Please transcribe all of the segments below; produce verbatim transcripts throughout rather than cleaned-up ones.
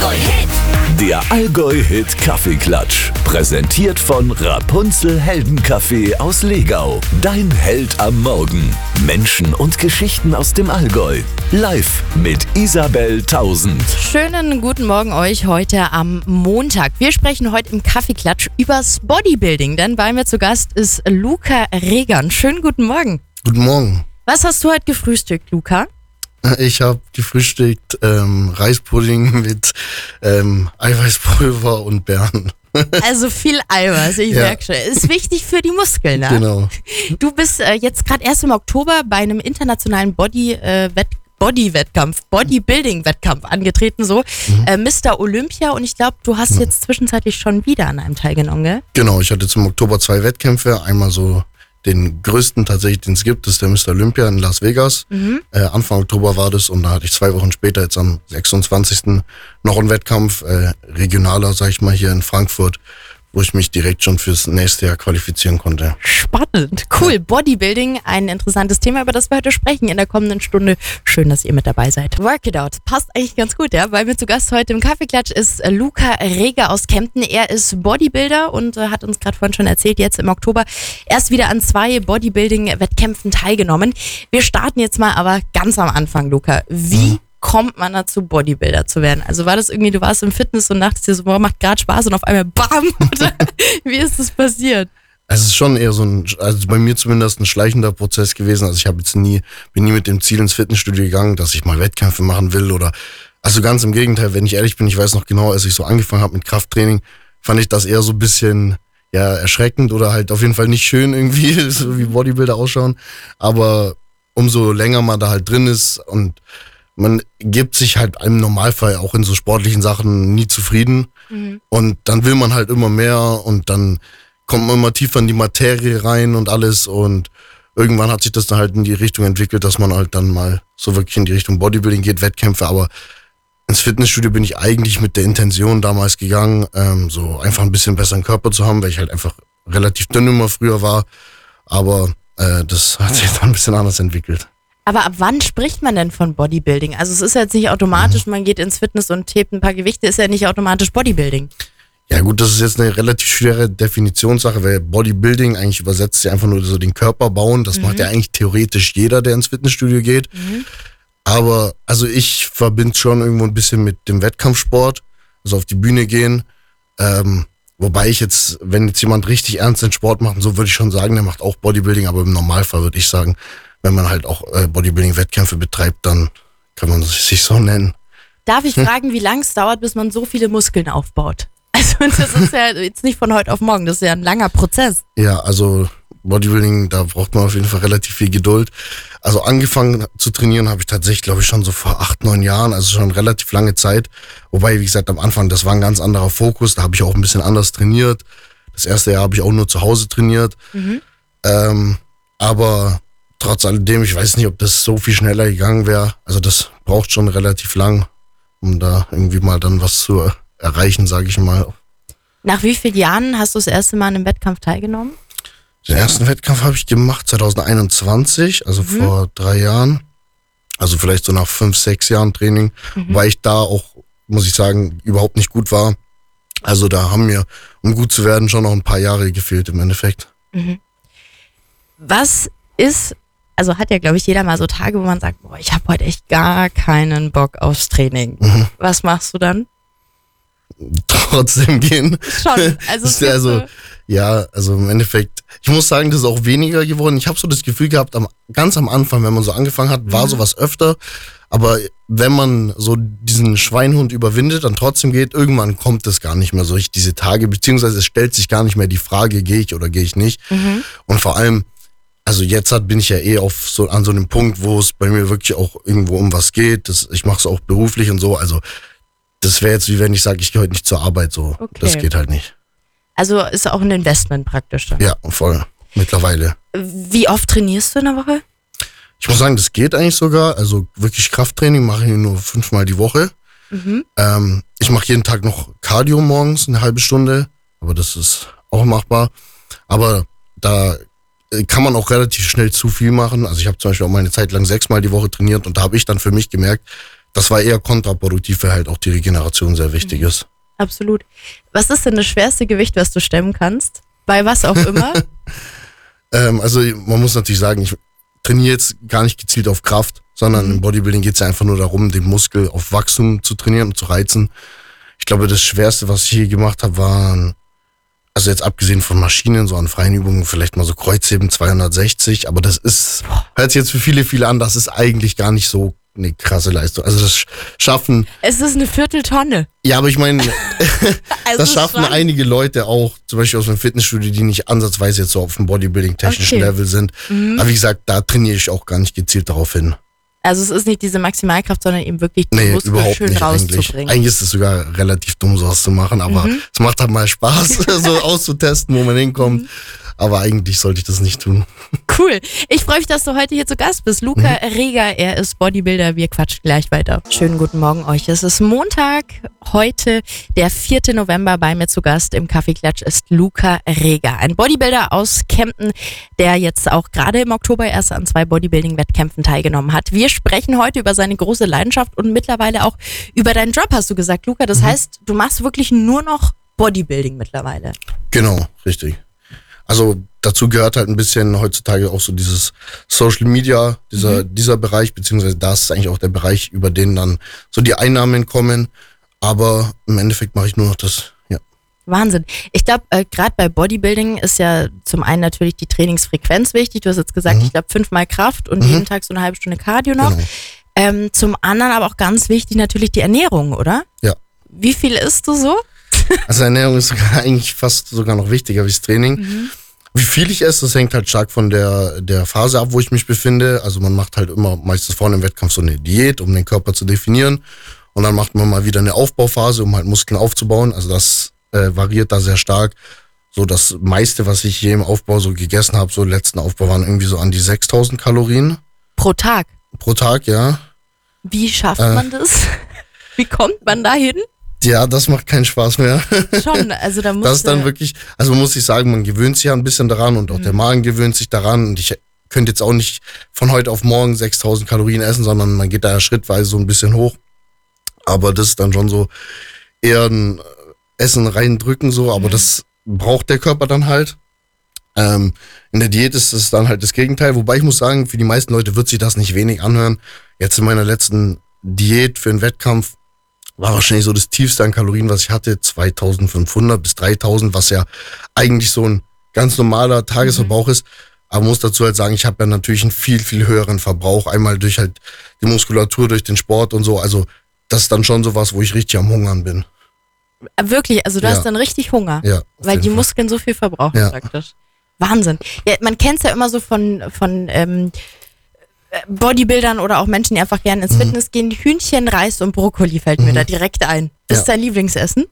Allgäu-Hit. Der Allgäu-Hit Kaffeeklatsch. Präsentiert von Rapunzel Heldenkaffee aus Legau. Dein Held am Morgen. Menschen und Geschichten aus dem Allgäu. Live mit Isabel Tausend. Schönen guten Morgen euch heute am Montag. Wir sprechen heute im Kaffeeklatsch übers Bodybuilding, denn bei mir zu Gast ist Luca Regan. Schönen guten Morgen. Guten Morgen. Was hast du heute gefrühstückt, Luca? Ich habe gefrühstückt ähm, Reispudding mit ähm, Eiweißpulver und Beeren. Also viel Eiweiß, ich Ja. merke schon. Ist wichtig für die Muskeln, ne? Genau. Du bist äh, jetzt gerade erst im Oktober bei einem internationalen Body, äh, Wett Body-Wettkampf, Bodybuilding-Wettkampf angetreten, so Mhm. äh, Mister Olympia, und ich glaube, du hast jetzt zwischenzeitlich schon wieder an einem teilgenommen, gell? Genau, ich hatte zum Oktober zwei Wettkämpfe. Einmal so den größten tatsächlich, den es gibt, das ist der Mister Olympia in Las Vegas. Mhm. Äh, Anfang Oktober war das und da hatte ich zwei Wochen später, jetzt am sechsundzwanzigsten noch einen Wettkampf, äh, regionaler, sag ich mal, hier in Frankfurt, wo ich mich direkt schon fürs nächste Jahr qualifizieren konnte. Spannend, cool. Bodybuilding, ein interessantes Thema, über das wir heute sprechen in der kommenden Stunde. Schön, dass ihr mit dabei seid. Work it out. Passt eigentlich ganz gut, ja? Weil mir zu Gast heute im Kaffeeklatsch ist äh, Luca Regan aus Kempten. Er ist Bodybuilder und äh, hat uns gerade vorhin schon erzählt, jetzt im Oktober erst wieder an zwei Bodybuilding-Wettkämpfen teilgenommen. Wir starten jetzt mal aber ganz am Anfang, Luca. Wie kommt man dazu, Bodybuilder zu werden? Also war das irgendwie, du warst im Fitness und dachtest dir so, boah, macht gerade Spaß und auf einmal BAM! Oder wie ist das passiert? Es ist schon eher so ein, also bei mir zumindest ein schleichender Prozess gewesen. Also ich habe jetzt nie, bin nie mit dem Ziel ins Fitnessstudio gegangen, dass ich mal Wettkämpfe machen will oder, also ganz im Gegenteil, wenn ich ehrlich bin, ich weiß noch genau, als ich so angefangen habe mit Krafttraining, fand ich das eher so ein bisschen, ja, erschreckend oder halt auf jeden Fall nicht schön irgendwie, so wie Bodybuilder ausschauen. Aber umso länger man da halt drin ist und man gibt sich halt im Normalfall auch in so sportlichen Sachen nie zufrieden. Mhm. Und dann will man halt immer mehr und dann kommt man immer tiefer in die Materie rein und alles und irgendwann hat sich das dann halt in die Richtung entwickelt, dass man halt dann mal so wirklich in die Richtung Bodybuilding geht, Wettkämpfe, aber ins Fitnessstudio bin ich eigentlich mit der Intention damals gegangen, ähm, so einfach ein bisschen besseren Körper zu haben, weil ich halt einfach relativ dünn immer früher war, aber äh, das hat sich dann ein bisschen anders entwickelt. Aber ab wann spricht man denn von Bodybuilding? Also es ist ja jetzt nicht automatisch, man geht ins Fitness und hebt ein paar Gewichte, ist ja nicht automatisch Bodybuilding. Ja gut, das ist jetzt eine relativ schwere Definitionssache, weil Bodybuilding eigentlich übersetzt sich einfach nur so den Körper bauen. Das Mhm. macht ja eigentlich theoretisch jeder, der ins Fitnessstudio geht. Mhm. Aber also ich verbinde schon irgendwo ein bisschen mit dem Wettkampfsport, also auf die Bühne gehen. Ähm, wobei ich jetzt, wenn jetzt jemand richtig ernst den Sport macht, so würde ich schon sagen, der macht auch Bodybuilding, aber im Normalfall würde ich sagen, wenn man halt auch äh, Bodybuilding-Wettkämpfe betreibt, dann kann man sich so nennen. Darf ich fragen, wie lange es dauert, bis man so viele Muskeln aufbaut? Also das ist ja jetzt nicht von heute auf morgen, das ist ja ein langer Prozess. Ja, also Bodybuilding, da braucht man auf jeden Fall relativ viel Geduld. Also angefangen zu trainieren habe ich tatsächlich, glaube ich, schon so vor acht, neun Jahren, also schon relativ lange Zeit. Wobei, wie gesagt, am Anfang, das war ein ganz anderer Fokus, da habe ich auch ein bisschen anders trainiert. Das erste Jahr habe ich auch nur zu Hause trainiert. Mhm. Ähm, aber trotz alledem, ich weiß nicht, ob das so viel schneller gegangen wäre. Also das braucht schon relativ lang, um da irgendwie mal dann was zu erreichen, sage ich mal. Nach wie vielen Jahren hast du das erste Mal an einem Wettkampf teilgenommen? Den ersten Wettkampf habe ich gemacht zwanzig einundzwanzig, also Mhm. vor drei Jahren. Also vielleicht so nach fünf, sechs Jahren Training, Mhm. weil ich da auch, muss ich sagen, überhaupt nicht gut war. Also da haben mir, um gut zu werden, schon noch ein paar Jahre gefehlt im Endeffekt. Mhm. Was ist, also hat ja, glaube ich, jeder mal so Tage, wo man sagt, boah, ich habe heute echt gar keinen Bock aufs Training. Mhm. Was machst du dann? Trotzdem gehen. Schon, also es Ist gibt also, so- ja, also im Endeffekt, ich muss sagen, das ist auch weniger geworden. Ich habe so das Gefühl gehabt, am, ganz am Anfang, wenn man so angefangen hat, war Mhm. sowas öfter. Aber wenn man so diesen Schweinhund überwindet, dann trotzdem geht, irgendwann kommt es gar nicht mehr so richtig diese Tage, beziehungsweise es stellt sich gar nicht mehr die Frage, gehe ich oder gehe ich nicht. Mhm. Und vor allem, also jetzt hat, bin ich ja eh auf so, an so einem Punkt, wo es bei mir wirklich auch irgendwo um was geht. Das, ich mache es auch beruflich und so, also das wäre jetzt wie wenn ich sage, ich gehe heute nicht zur Arbeit, so. Okay. Das geht halt nicht. Also ist auch ein Investment praktisch dann. Ja, voll. Mittlerweile. Wie oft trainierst du in der Woche? Ich muss sagen, das geht eigentlich sogar. Also wirklich Krafttraining mache ich nur fünfmal die Woche. Mhm. Ähm, ich mache jeden Tag noch Cardio morgens, eine halbe Stunde. Aber das ist auch machbar. Aber da kann man auch relativ schnell zu viel machen. Also ich habe zum Beispiel auch mal eine Zeit lang sechsmal die Woche trainiert und da habe ich dann für mich gemerkt, das war eher kontraproduktiv, weil halt auch die Regeneration sehr wichtig Mhm. ist. Absolut. Was ist denn das schwerste Gewicht, was du stemmen kannst? Bei was auch immer? ähm, also man muss natürlich sagen, ich trainiere jetzt gar nicht gezielt auf Kraft, sondern Mhm. im Bodybuilding geht es ja einfach nur darum, den Muskel auf Wachstum zu trainieren und zu reizen. Ich glaube, das Schwerste, was ich hier gemacht habe, waren, also jetzt abgesehen von Maschinen, so an freien Übungen, vielleicht mal so Kreuzheben zweihundertsechzig, aber das ist, hört sich jetzt für viele, viele an, das ist eigentlich gar nicht so eine krasse Leistung. Also das schaffen, Es ist eine Vierteltonne. ja, aber ich meine, Also das schaffen schon- einige Leute auch, zum Beispiel aus dem Fitnessstudio, die nicht ansatzweise jetzt so auf dem Bodybuilding-technischen Okay. Level sind. Mhm. Aber wie gesagt, da trainiere ich auch gar nicht gezielt darauf hin. Also es ist nicht diese Maximalkraft, sondern eben wirklich die Nee, Muskeln überhaupt schön nicht eigentlich. rauszubringen. Eigentlich ist es sogar relativ dumm, sowas zu machen, aber Mhm. es macht halt mal Spaß, so auszutesten, wo man hinkommt. Aber eigentlich sollte ich das nicht tun. Cool. Ich freue mich, dass du heute hier zu Gast bist. Luca Mhm. Reger, er ist Bodybuilder. Wir quatschen gleich weiter. Schönen guten Morgen euch. Es ist Montag, heute der vierte November. Bei mir zu Gast im Kaffeeklatsch ist Luca Reger, ein Bodybuilder aus Kempten, der jetzt auch gerade im Oktober erst an zwei Bodybuilding-Wettkämpfen teilgenommen hat. Wir sprechen heute über seine große Leidenschaft und mittlerweile auch über deinen Job, hast du gesagt, Luca. Das Mhm. heißt, du machst wirklich nur noch Bodybuilding mittlerweile. Genau, richtig. Also dazu gehört halt ein bisschen heutzutage auch so dieses Social Media, dieser, Mhm. dieser Bereich, beziehungsweise das ist eigentlich auch der Bereich, über den dann so die Einnahmen kommen. Aber im Endeffekt mache ich nur noch das, ja. Wahnsinn. Ich glaube, äh, gerade bei Bodybuilding ist ja zum einen natürlich die Trainingsfrequenz wichtig. Du hast jetzt gesagt, Mhm. ich glaube fünfmal Kraft und Mhm. jeden Tag so eine halbe Stunde Cardio noch. Genau. Ähm, zum anderen aber auch ganz wichtig natürlich die Ernährung, oder? Ja. Wie viel isst du so? Also Ernährung ist sogar eigentlich fast sogar noch wichtiger wie das Training. Mhm. Wie viel ich esse, das hängt halt stark von der, der Phase ab, wo ich mich befinde. Also man macht halt immer meistens vor einem Wettkampf so eine Diät, um den Körper zu definieren. Und dann macht man mal wieder eine Aufbauphase, um halt Muskeln aufzubauen. Also das äh, variiert da sehr stark. So das meiste, was ich je im Aufbau so gegessen habe, so letzten Aufbau waren irgendwie so an die sechstausend Kalorien Pro Tag. pro Tag, ja. Wie schafft Äh. man das? Wie kommt man dahin? Ja, das macht keinen Spaß mehr. Schon, also da muss Das ist dann wirklich, also man muss sich sagen, man gewöhnt sich ja ein bisschen daran und auch Mhm. der Magen gewöhnt sich daran und ich könnte jetzt auch nicht von heute auf morgen sechstausend Kalorien essen, sondern man geht da ja schrittweise so ein bisschen hoch. Aber das ist dann schon so eher ein Essen reindrücken so, aber Mhm. das braucht der Körper dann halt. Ähm, in der Diät ist es dann halt das Gegenteil, wobei ich muss sagen, für die meisten Leute wird sich das nicht wenig anhören. Jetzt in meiner letzten Diät für einen Wettkampf war wahrscheinlich so das tiefste an Kalorien, was ich hatte, zweitausendfünfhundert bis dreitausend, was ja eigentlich so ein ganz normaler Tagesverbrauch ist. Aber muss dazu halt sagen, ich habe ja natürlich einen viel, viel höheren Verbrauch. Einmal durch halt die Muskulatur, durch den Sport und so. Also das ist dann schon sowas, wo ich richtig am Hungern bin. Wirklich, also du Ja. hast dann richtig Hunger. Ja, auf Weil jeden die Fall. Muskeln so viel verbrauchen Ja. praktisch. Wahnsinn. Ja, man kennt es ja immer so von, von ähm, Bodybuildern oder auch Menschen, die einfach gerne ins Mhm. Fitness gehen. Hühnchen, Reis und Brokkoli fällt mir Mhm. da direkt ein. Das Ja. ist dein Lieblingsessen?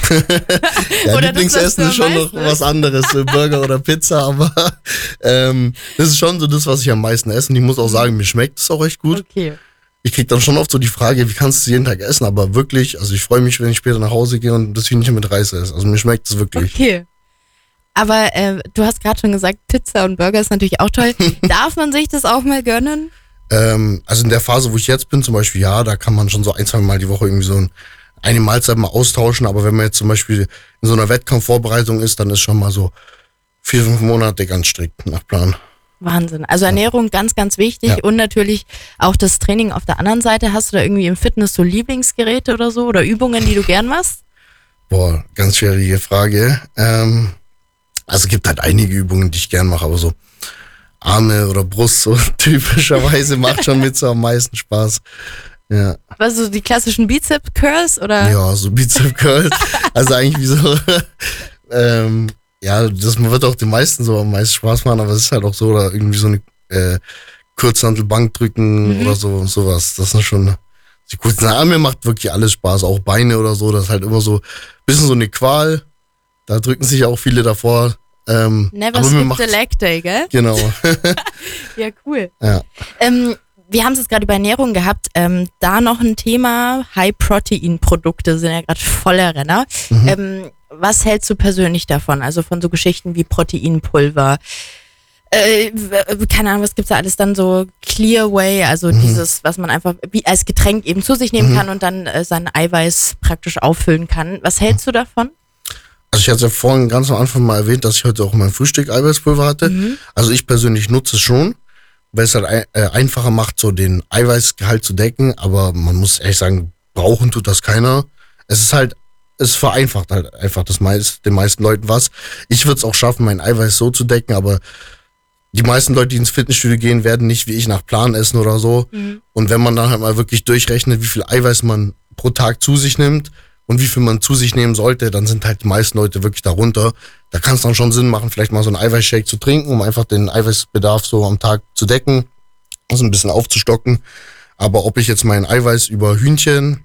Ja, Oder das, was Lieblingsessen du ist schon am noch meisten was anderes, so Burger oder Pizza, aber ähm, das ist schon so das, was ich am meisten esse. Und ich muss auch sagen, mir schmeckt es auch echt gut. Okay. Ich krieg dann schon oft so die Frage, wie kannst du jeden Tag essen? Aber wirklich, also ich freue mich, wenn ich später nach Hause gehe und das Hühnchen mit Reis esse. Also mir schmeckt es wirklich. Okay. Aber äh, du hast gerade schon gesagt, Pizza und Burger ist natürlich auch toll. Darf man sich das auch mal gönnen? Ähm, also in der Phase, wo ich jetzt bin, zum Beispiel, ja, da kann man schon so ein, zwei Mal die Woche irgendwie so ein, eine Mahlzeit mal austauschen. Aber wenn man jetzt zum Beispiel in so einer Wettkampfvorbereitung ist, dann ist schon mal so vier, fünf Monate ganz strikt nach Plan. Wahnsinn. Also Ernährung ganz, ganz wichtig Ja. und natürlich auch das Training auf der anderen Seite. Hast du da irgendwie im Fitness so Lieblingsgeräte oder so oder Übungen, die du gern machst? Boah, ganz schwierige Frage. Ähm, also es gibt halt einige Übungen, die ich gern mache, aber so Arme oder Brust so typischerweise macht schon mit so am meisten Spaß. Ja, Was so die klassischen Bizep-Curls oder? ja, so Bizep Curls. Also eigentlich wie so, ähm, ja, das wird auch den meisten so am meisten Spaß machen, aber es ist halt auch so, oder irgendwie so eine äh, Kurzhantelbank drücken Mhm. oder so, sowas. Das ist schon, die kurzen Arme macht wirklich alles Spaß, auch Beine oder so, das ist halt immer so ein bisschen so eine Qual. Da drücken sich auch viele davor. Ähm, Never aber mir skip macht the leg day, gell? Genau. Ja, cool. Ja. Ähm, wir haben es jetzt gerade über Ernährung gehabt. Ähm, da noch ein Thema, High-Protein-Produkte sind ja gerade voller Renner. Mhm. Ähm, was hältst du persönlich davon? Also von so Geschichten wie Proteinpulver, Äh, keine Ahnung, was gibt's da alles dann so Clear Whey, also mhm. dieses, was man einfach wie als Getränk eben zu sich nehmen mhm. kann und dann äh, sein Eiweiß praktisch auffüllen kann. Was hältst du davon? Also ich hatte ja vorhin ganz am Anfang mal erwähnt, dass ich heute auch mein Frühstück Eiweißpulver hatte. Mhm. Also ich persönlich nutze es schon, weil es halt ein, äh, einfacher macht, so den Eiweißgehalt zu decken, aber man muss ehrlich sagen, brauchen tut das keiner. Es ist halt, es vereinfacht halt einfach das meist, den meisten Leuten was. Ich würde es auch schaffen, mein Eiweiß so zu decken, aber die meisten Leute, die ins Fitnessstudio gehen, werden nicht wie ich nach Plan essen oder so. Mhm. Und wenn man dann halt mal wirklich durchrechnet, wie viel Eiweiß man pro Tag zu sich nimmt und wie viel man zu sich nehmen sollte, dann sind halt die meisten Leute wirklich darunter. Da kann es dann schon Sinn machen, vielleicht mal so einen Eiweißshake zu trinken, um einfach den Eiweißbedarf so am Tag zu decken, also ein bisschen aufzustocken. Aber ob ich jetzt meinen Eiweiß über Hühnchen,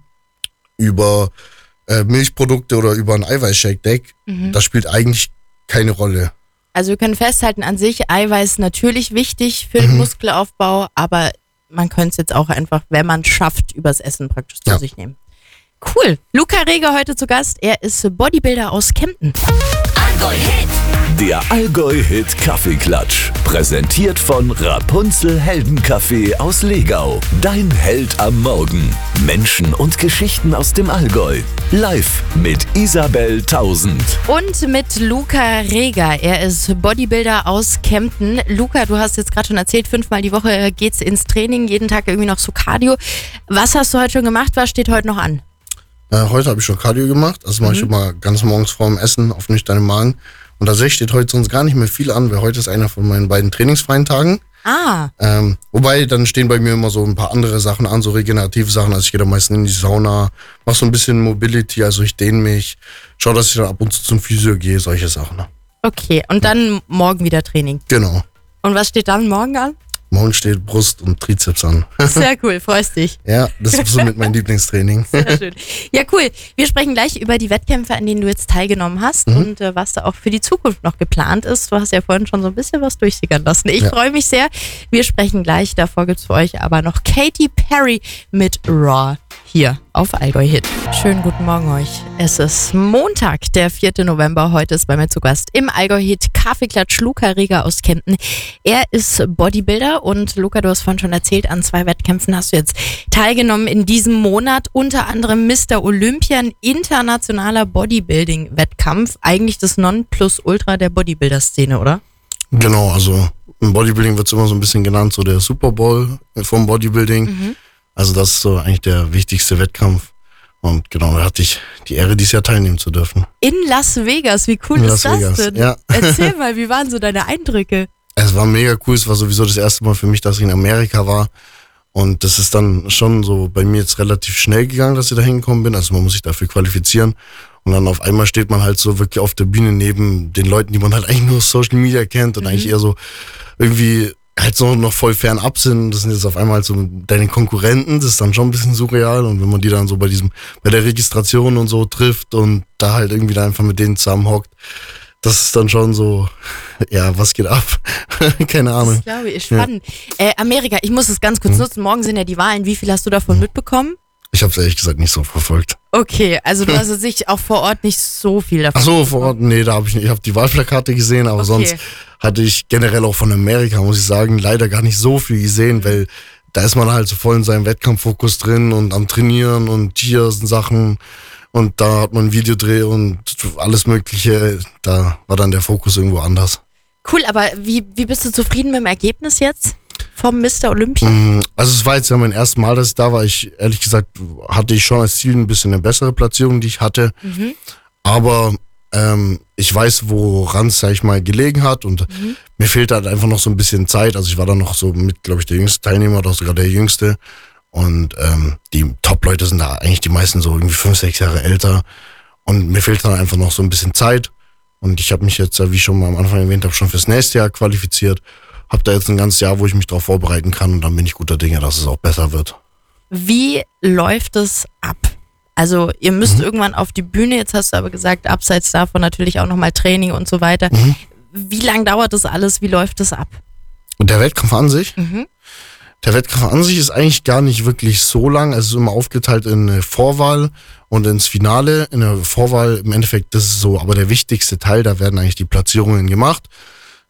über äh, Milchprodukte oder über einen Eiweißshake decke, mhm. das spielt eigentlich keine Rolle. Also wir können festhalten, an sich Eiweiß natürlich wichtig für den mhm. Muskelaufbau, aber man könnte es jetzt auch einfach, wenn man es schafft, übers Essen praktisch zu ja. sich nehmen. Cool. Luca Reger heute zu Gast. Er ist Bodybuilder aus Kempten. Allgäu Hit. Der Allgäu Hit Kaffeeklatsch. Präsentiert von Rapunzel Heldenkaffee aus Legau. Dein Held am Morgen. Menschen und Geschichten aus dem Allgäu. Live mit Isabel Tausend. Und mit Luca Reger. Er ist Bodybuilder aus Kempten. Luca, du hast jetzt gerade schon erzählt, fünfmal die Woche geht's ins Training. Jeden Tag irgendwie noch so Cardio. Was hast du heute schon gemacht? Was steht heute noch an? Äh, heute habe ich schon Cardio gemacht. Das mache mhm. ich immer ganz morgens vor dem Essen auf nüchternen Magen. Und tatsächlich steht heute sonst gar nicht mehr viel an, weil heute ist einer von meinen beiden trainingsfreien Tagen. Ah. Ähm, wobei, dann stehen bei mir immer so ein paar andere Sachen an, so regenerative Sachen. Also ich gehe da meistens in die Sauna, mache so ein bisschen Mobility, also ich dehne mich, schaue, dass ich dann ab und zu zum Physio gehe, solche Sachen. Okay, und dann morgen wieder Training. Genau. Und was steht dann morgen an? Morgen steht Brust und Trizeps an. Sehr cool, freust dich. Ja, das ist so mit meinem Lieblingstraining. Sehr schön. Ja, cool. Wir sprechen gleich über die Wettkämpfe, an denen du jetzt teilgenommen hast mhm. und äh, was da auch für die Zukunft noch geplant ist. Du hast ja vorhin schon so ein bisschen was durchsickern lassen. Ich ja. freue mich sehr. Wir sprechen gleich. Davor gibt es für euch aber noch Katy Perry mit Raw hier auf Allgäu Hit. Schönen guten Morgen euch. Es ist Montag, der vierte November. Heute ist bei mir zu Gast im Allgäu Hit Kaffeeklatsch Luca Reger aus Kempten. Er ist Bodybuilder und Luca, du hast vorhin schon erzählt, an zwei Wettkämpfen hast du jetzt teilgenommen in diesem Monat. Unter anderem Mister Olympia, ein internationaler Bodybuilding-Wettkampf. Eigentlich das Nonplusultra der Bodybuilder-Szene, oder? Genau, also im Bodybuilding wird es immer so ein bisschen genannt, so der Super Bowl vom Bodybuilding. Mhm. Also das ist so eigentlich der wichtigste Wettkampf. Und genau, da hatte ich die Ehre, dieses Jahr teilnehmen zu dürfen. In Las Vegas, wie cool In ist Las das Vegas, denn? Ja. Erzähl mal, wie waren so deine Eindrücke? Es war mega cool, es war sowieso das erste Mal für mich, dass ich in Amerika war. Und das ist dann schon so bei mir jetzt relativ schnell gegangen, dass ich da hingekommen bin. Also man muss sich dafür qualifizieren. Und dann auf einmal steht man halt so wirklich auf der Bühne neben den Leuten, die man halt eigentlich nur aus Social Media kennt und mhm. eigentlich eher so irgendwie halt so noch voll fernab sind. Das sind jetzt auf einmal halt so deine Konkurrenten. Das ist dann schon ein bisschen surreal. Und wenn man die dann so bei diesem, bei der Registration und so trifft und da halt irgendwie da einfach mit denen zusammenhockt, das ist dann schon so, ja, was geht ab? Keine Ahnung. Das glaube ich, spannend. Ja. Äh, Amerika, ich muss es ganz kurz hm. nutzen. Morgen sind ja die Wahlen. Wie viel hast du davon hm. mitbekommen? Ich habe es ehrlich gesagt nicht so verfolgt. Okay, also du hast sich auch vor Ort nicht so viel davon. Ach so, vor Ort, nee, da habe ich nicht. Ich habe die Wahlplakate gesehen, aber okay. sonst hatte ich generell auch von Amerika, muss ich sagen, leider gar nicht so viel gesehen, weil da ist man halt so voll in seinem Wettkampffokus drin und am Trainieren und hier sind Sachen und da hat man einen Videodreh und alles Mögliche. Da war dann der Fokus irgendwo anders. Cool, aber wie, wie bist du zufrieden mit dem Ergebnis jetzt? Vom Mister Olympia? Also es war jetzt ja mein erstes Mal, dass ich da war. Ich, ehrlich gesagt, hatte ich schon als Ziel ein bisschen eine bessere Platzierung, die ich hatte. Mhm. Aber ähm, ich weiß, woran es, sag ich mal, gelegen hat. Und mhm. mir fehlt halt einfach noch so ein bisschen Zeit. Also ich war dann noch so mit, glaube ich, der jüngste Teilnehmer oder sogar der jüngste. Und ähm, die Top-Leute sind da eigentlich die meisten so irgendwie fünf, sechs Jahre älter. Und mir fehlt dann einfach noch so ein bisschen Zeit. Und ich habe mich jetzt, wie ich schon mal am Anfang erwähnt habe, schon fürs nächste Jahr qualifiziert. Hab da jetzt ein ganzes Jahr, wo ich mich darauf vorbereiten kann und dann bin ich guter Dinge, dass es auch besser wird. Wie läuft es ab? Also ihr müsst mhm. irgendwann auf die Bühne, jetzt hast du aber gesagt, abseits davon natürlich auch nochmal Training und so weiter. Mhm. Wie lang dauert das alles? Wie läuft das ab? Und der Wettkampf an sich? Mhm. Der Wettkampf an sich ist eigentlich gar nicht wirklich so lang. Es ist immer aufgeteilt in eine Vorwahl und ins Finale. In der Vorwahl im Endeffekt, das ist so aber der wichtigste Teil, da werden eigentlich die Platzierungen gemacht.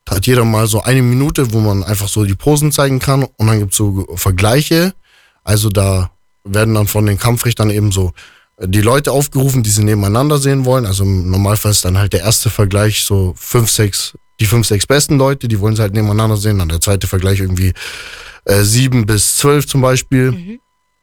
Da hat jeder mal so eine Minute, wo man einfach so die Posen zeigen kann und dann gibt's so Vergleiche. Also da werden dann von den Kampfrichtern eben so die Leute aufgerufen, die sie nebeneinander sehen wollen. Also im Normalfall ist dann halt der erste Vergleich so fünf, sechs, die fünf, sechs besten Leute, die wollen sie halt nebeneinander sehen. Dann der zweite Vergleich irgendwie äh, sieben bis zwölf zum Beispiel. Mhm.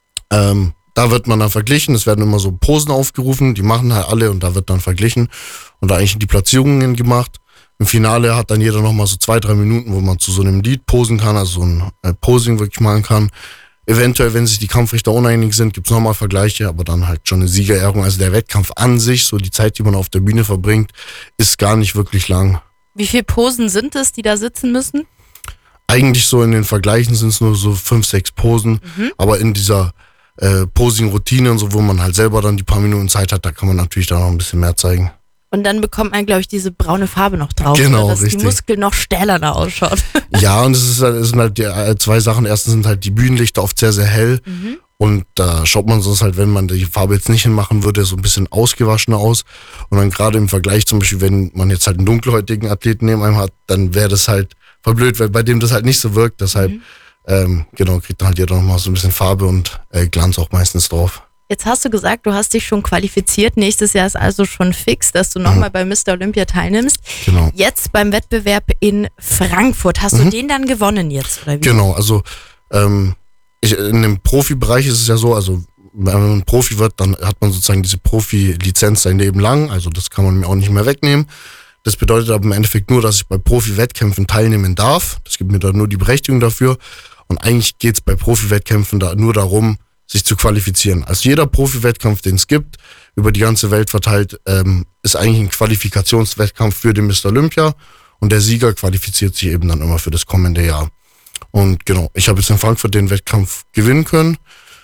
Ähm, da wird man dann verglichen. Es werden immer so Posen aufgerufen, die machen halt alle und da wird dann verglichen und da eigentlich die Platzierungen gemacht. Im Finale hat dann jeder nochmal so zwei, drei Minuten, wo man zu so einem Lied posen kann, also so ein äh, Posing wirklich machen kann. Eventuell, wenn sich die Kampfrichter uneinig sind, gibt's nochmal Vergleiche, aber dann halt schon eine Siegerehrung. Also der Wettkampf an sich, so die Zeit, die man auf der Bühne verbringt, ist gar nicht wirklich lang. Wie viele Posen sind es, die da sitzen müssen? Eigentlich so in den Vergleichen sind es nur so fünf, sechs Posen, mhm. aber in dieser äh, Posing-Routine und so, wo man halt selber dann die paar Minuten Zeit hat, da kann man natürlich dann noch ein bisschen mehr zeigen. Und dann bekommt man, glaube ich, diese braune Farbe noch drauf, genau, dass richtig. Die Muskeln noch stählerner ausschauen. Ja, und es, ist halt, es sind halt die, äh, zwei Sachen. Erstens sind halt die Bühnenlichter oft sehr, sehr hell. Mhm. Und da schaut man sonst halt, wenn man die Farbe jetzt nicht hinmachen würde, so ein bisschen ausgewaschener aus. Und dann gerade im Vergleich zum Beispiel, wenn man jetzt halt einen dunkelhäutigen Athleten neben einem hat, dann wäre das halt verblöd, weil bei dem das halt nicht so wirkt. Deshalb, mhm. ähm, genau, kriegt dann halt jeder nochmal so ein bisschen Farbe und äh, Glanz auch meistens drauf. Jetzt hast du gesagt, du hast dich schon qualifiziert. Nächstes Jahr ist also schon fix, dass du nochmal mhm. bei Mister Olympia teilnimmst. Genau. Jetzt beim Wettbewerb in Frankfurt. Hast mhm. du den dann gewonnen jetzt? Oder wie? Genau, also ähm, ich, in dem Profibereich ist es ja so, also wenn man ein Profi wird, dann hat man sozusagen diese Profi-Lizenz sein Leben lang. Also das kann man mir auch nicht mehr wegnehmen. Das bedeutet aber im Endeffekt nur, dass ich bei Profi-Wettkämpfen teilnehmen darf. Das gibt mir dann nur die Berechtigung dafür. Und eigentlich geht es bei Profi-Wettkämpfen da nur darum, sich zu qualifizieren. Also jeder Profi-Wettkampf, den es gibt, über die ganze Welt verteilt, ähm, ist eigentlich ein Qualifikationswettkampf für den Mister Olympia und der Sieger qualifiziert sich eben dann immer für das kommende Jahr. Und genau, ich habe jetzt in Frankfurt den Wettkampf gewinnen können.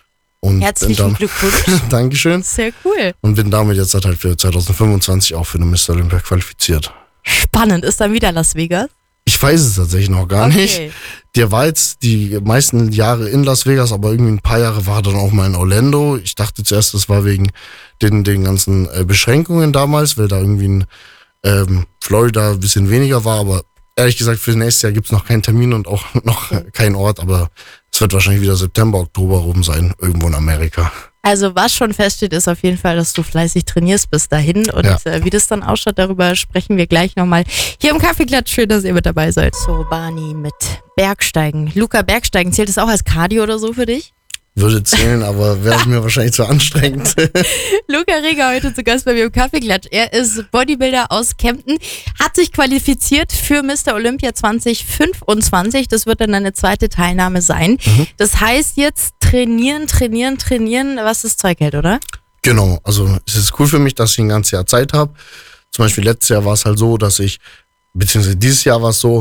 Und herzlichen dann, Glückwunsch. Dankeschön. Sehr cool. Und bin damit jetzt halt für zwanzig fünfundzwanzig auch für den Mister Olympia qualifiziert. Spannend. Ist dann wieder Las Vegas? Ich weiß es tatsächlich noch gar okay. nicht. Der war jetzt die meisten Jahre in Las Vegas, aber irgendwie ein paar Jahre war er dann auch mal in Orlando. Ich dachte zuerst, das war wegen den, den ganzen äh, Beschränkungen damals, weil da irgendwie in ähm, Florida ein bisschen weniger war. Aber ehrlich gesagt, für das nächste Jahr gibt es noch keinen Termin und auch noch äh, keinen Ort. Aber es wird wahrscheinlich wieder September, Oktober rum sein, irgendwo in Amerika. Also was schon feststeht, ist auf jeden Fall, dass du fleißig trainierst bis dahin. Und ja. äh, wie das dann ausschaut, darüber sprechen wir gleich nochmal hier im Kaffeeklatsch. Schön, dass ihr mit dabei seid. So, Barney mit Bergsteigen. Luca, Bergsteigen, zählt das auch als Cardio oder so für dich? Würde zählen, aber wäre mir wahrscheinlich zu anstrengend. Luca Reger heute zu Gast bei mir im Kaffeeklatsch. Er ist Bodybuilder aus Kempten, hat sich qualifiziert für Mister Olympia zwanzig fünfundzwanzig. Das wird dann eine zweite Teilnahme sein. Mhm. Das heißt jetzt trainieren, trainieren, trainieren, was das Zeug hält, oder? Genau, also es ist cool für mich, dass ich ein ganzes Jahr Zeit habe. Zum Beispiel letztes Jahr war es halt so, dass ich, beziehungsweise dieses Jahr war es so,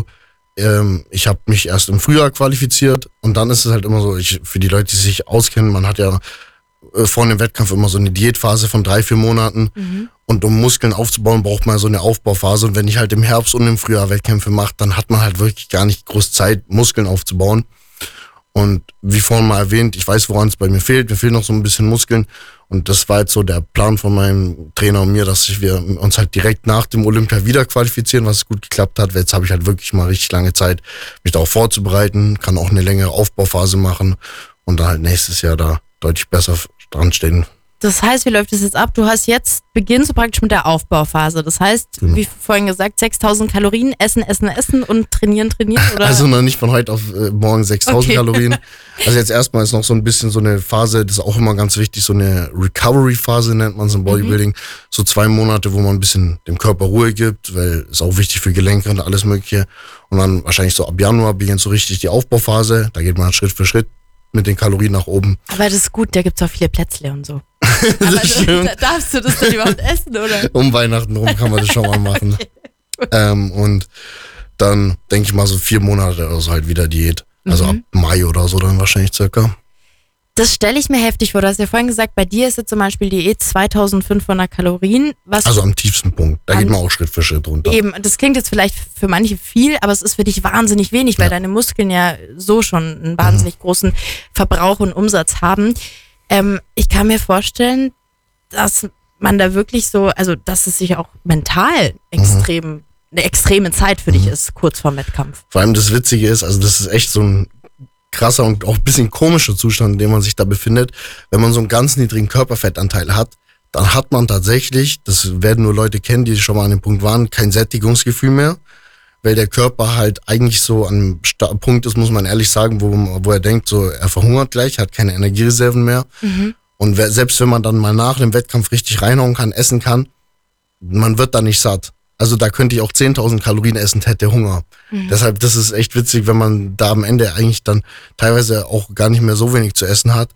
ich habe mich erst im Frühjahr qualifiziert und dann ist es halt immer so, ich, für die Leute, die sich auskennen, man hat ja vor dem Wettkampf immer so eine Diätphase von drei, vier Monaten mhm. und um Muskeln aufzubauen, braucht man so eine Aufbauphase und wenn ich halt im Herbst und im Frühjahr Wettkämpfe mache, dann hat man halt wirklich gar nicht groß Zeit, Muskeln aufzubauen. Und wie vorhin mal erwähnt, ich weiß, woran es bei mir fehlt. Mir fehlen noch so ein bisschen Muskeln. Und das war jetzt so der Plan von meinem Trainer und mir, dass wir uns halt direkt nach dem Olympia wieder qualifizieren, was gut geklappt hat. Weil jetzt habe ich halt wirklich mal richtig lange Zeit, mich darauf vorzubereiten, kann auch eine längere Aufbauphase machen und dann halt nächstes Jahr da deutlich besser dran stehen. Das heißt, wie läuft das jetzt ab? Du hast jetzt, beginnst du praktisch mit der Aufbauphase. Das heißt, genau. Wie vorhin gesagt, sechstausend Kalorien, essen, essen, essen und trainieren, trainieren, oder? Also noch nicht von heute auf äh, morgen sechstausend okay. Kalorien. Also jetzt erstmal ist noch so ein bisschen so eine Phase, das ist auch immer ganz wichtig, so eine Recovery-Phase nennt man es im Bodybuilding. Mhm. So zwei Monate, wo man ein bisschen dem Körper Ruhe gibt, weil es auch wichtig für Gelenke und alles mögliche. Und dann wahrscheinlich so ab Januar beginnt so richtig die Aufbauphase. Da geht man Schritt für Schritt mit den Kalorien nach oben. Aber das ist gut, da gibt es auch viele Plätzle und so. Aber da, darfst du das dann überhaupt essen, oder? Um Weihnachten rum kann man das schon mal machen. Okay. Ähm, und dann denke ich mal so vier Monate oder so halt wieder Diät. Also mhm. ab Mai oder so dann wahrscheinlich circa. Das stelle ich mir heftig vor. Du hast ja vorhin gesagt, bei dir ist jetzt zum Beispiel Diät zweitausendfünfhundert Kalorien. Was also am tiefsten Punkt. Da geht man auch Schritt für Schritt runter. Eben, das klingt jetzt vielleicht für manche viel, aber es ist für dich wahnsinnig wenig, weil ja. deine Muskeln ja so schon einen wahnsinnig mhm. großen Verbrauch und Umsatz haben. Ähm, ich kann mir vorstellen, dass man da wirklich so, also dass es sich auch mental extrem mhm. eine extreme Zeit für mhm. dich ist, kurz vorm Wettkampf. Vor allem das Witzige ist, also das ist echt so ein krasser und auch ein bisschen komischer Zustand, in dem man sich da befindet. Wenn man so einen ganz niedrigen Körperfettanteil hat, dann hat man tatsächlich, das werden nur Leute kennen, die schon mal an dem Punkt waren, kein Sättigungsgefühl mehr, weil der Körper halt eigentlich so an einem Punkt ist, muss man ehrlich sagen, wo, wo er denkt, so er verhungert gleich, hat keine Energiereserven mehr. Mhm. Und wer, selbst wenn man dann mal nach dem Wettkampf richtig reinhauen kann, essen kann, man wird da nicht satt. Also da könnte ich auch zehntausend Kalorien essen, hätte Hunger. Mhm. Deshalb, das ist echt witzig, wenn man da am Ende eigentlich dann teilweise auch gar nicht mehr so wenig zu essen hat.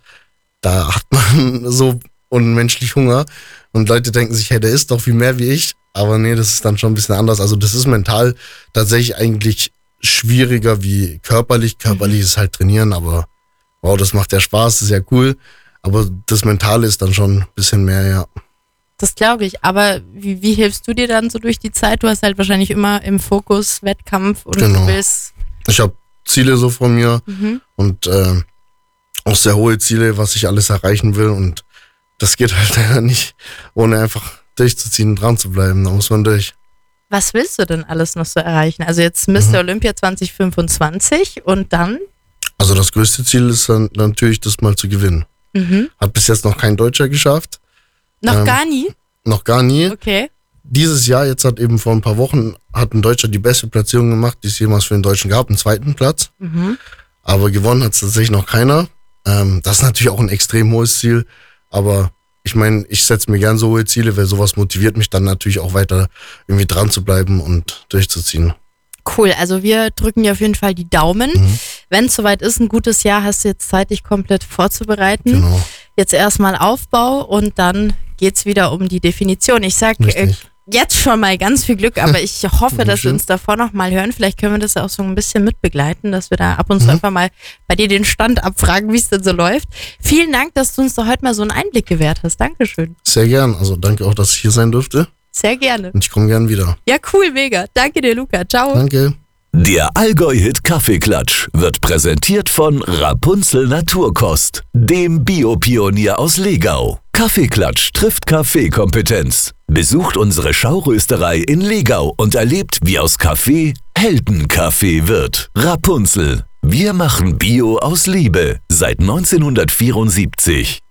Da hat man so unmenschlich Hunger und Leute denken sich, hey, der isst doch viel mehr wie ich. Aber nee, das ist dann schon ein bisschen anders. Also das ist mental tatsächlich eigentlich schwieriger wie körperlich. Körperlich mhm. ist halt trainieren, aber wow, das macht ja Spaß, das ist ja cool. Aber das Mentale ist dann schon ein bisschen mehr, ja. Das glaube ich, aber wie, wie hilfst du dir dann so durch die Zeit? Du hast halt wahrscheinlich immer im Fokus Wettkampf oder genau. du willst... Ich habe Ziele so von mir mhm. und äh, auch sehr hohe Ziele, was ich alles erreichen will und das geht halt leider nicht, ohne einfach durchzuziehen und dran zu bleiben, da muss man durch. Was willst du denn alles noch so erreichen? Also jetzt Mister Mhm. Olympia zwanzig fünfundzwanzig und dann? Also das größte Ziel ist dann natürlich, das mal zu gewinnen. Mhm. Hat bis jetzt noch kein Deutscher geschafft. Noch ähm, gar nie? Noch gar nie. Okay. Dieses Jahr, jetzt hat eben vor ein paar Wochen, hat ein Deutscher die beste Platzierung gemacht, die es jemals für den Deutschen gab, einen zweiten Platz. Mhm. Aber gewonnen hat es tatsächlich noch keiner. Ähm, das ist natürlich auch ein extrem hohes Ziel, aber ich meine, ich setze mir gern so hohe Ziele, weil sowas motiviert mich dann natürlich auch weiter irgendwie dran zu bleiben und durchzuziehen. Cool, also wir drücken dir auf jeden Fall die Daumen. Mhm. Wenn es soweit ist, ein gutes Jahr, hast du jetzt Zeit, dich komplett vorzubereiten. Genau. Jetzt erstmal Aufbau und dann geht's wieder um die Definition. Ich sag äh, jetzt schon mal ganz viel Glück, aber ich hoffe, dass wir uns davor noch mal hören. Vielleicht können wir das auch so ein bisschen mitbegleiten, dass wir da ab und zu mhm. einfach mal bei dir den Stand abfragen, wie es denn so läuft. Vielen Dank, dass du uns da heute mal so einen Einblick gewährt hast. Dankeschön. Sehr gern. Also danke auch, dass ich hier sein durfte. Sehr gerne. Und ich komme gern wieder. Ja, cool, mega. Danke dir, Luca. Ciao. Danke. Der Allgäu-Hit Kaffeeklatsch wird präsentiert von Rapunzel Naturkost, dem Biopionier aus Legau. Kaffeeklatsch trifft Kaffeekompetenz. Besucht unsere Schaurösterei in Legau und erlebt, wie aus Kaffee Heldenkaffee wird. Rapunzel. Wir machen Bio aus Liebe seit neunzehnhundertvierundsiebzig.